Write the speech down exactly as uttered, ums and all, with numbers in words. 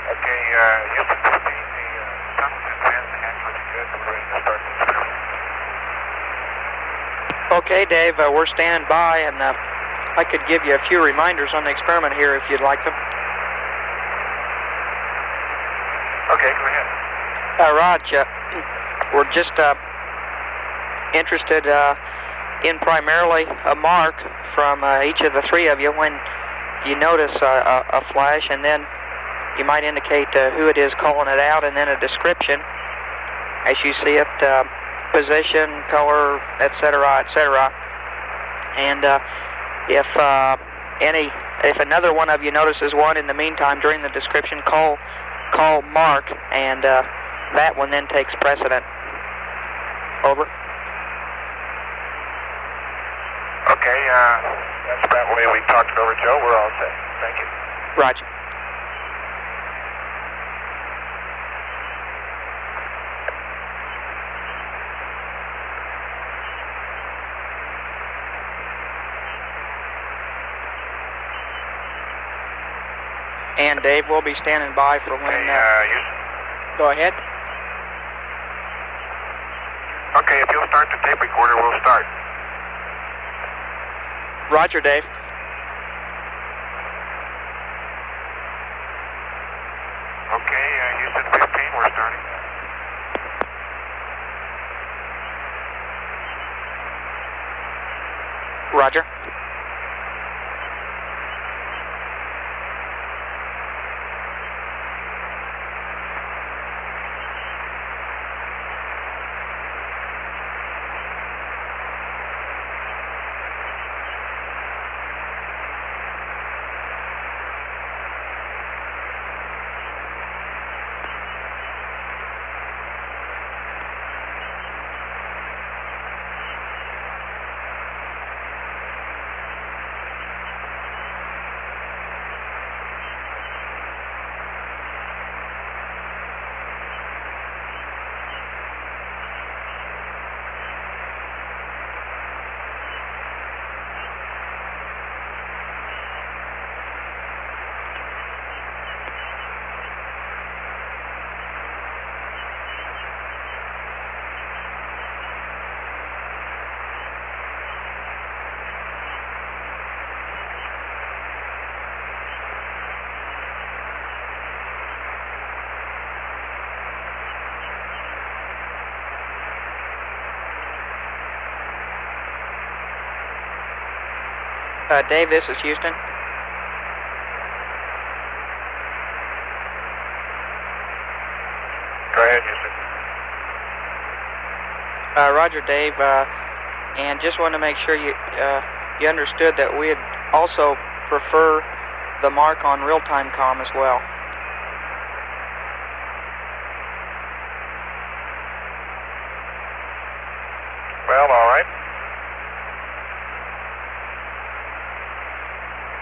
Okay, uh, Houston fifteen, the uh, tunnel's in fan and the hatch looking good. We're ready to start the experiment. Okay, Dave, uh, we're standing by, and uh, I could give you a few reminders on the experiment here if you'd like them. Okay, go ahead. Uh, Raj, uh, we're just uh, interested uh, in primarily a mark from uh, each of the three of you when you notice uh, a, a flash, and then you might indicate uh, who it is calling it out, and then a description as you see it, uh, position, color, et cetera, et cetera. And uh, if uh, any, if another one of you notices one in the meantime during the description, call call Mark, and uh, that one then takes precedent. Over. Okay, uh, that's about the way we talked it over, Joe. We're all set. Thank you. Roger. And Dave will be standing by for when... Okay, uh, uh, you... Go ahead. Okay, if you'll start the tape recorder, we'll start. Roger, Dave. Okay, uh, Houston fifteen, we're starting. Roger. Uh, Dave, this is Houston. Go ahead, Houston. Uh, Roger, Dave, uh, and just wanted to make sure you uh, you understood that we'd also prefer the mark on real-time comm as well. Well, all